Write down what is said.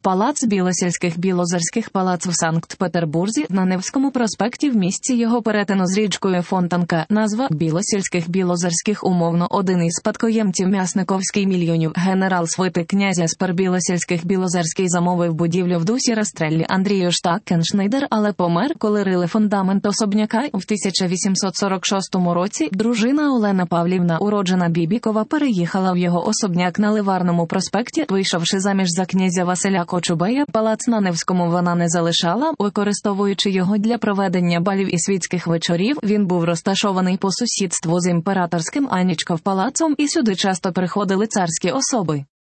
Палац Білосільських палац в Санкт-Петербурзі на Невському проспекті в місці його перетину з річкою Фонтанка. Назва Білосільських умовно один із спадкоємців Мясниковський мільйонів. Генерал свити князя Спер Білозерський замовив будівлю в дусі Растреллі Андрію Штакеншнайдер, але помер, коли рили фундамент особняка. У 1846 році дружина Олена Павлівна, уроджена Бібікова, переїхала в його особняк на Ливарному проспекті. Вийшовши заміж за князя Василя Кочубея, палац на Невському вона не залишала, використовуючи його для проведення балів і світських вечорів. Він був розташований по сусідству з імператорським Анічков палацом, і сюди часто приходили царські особи.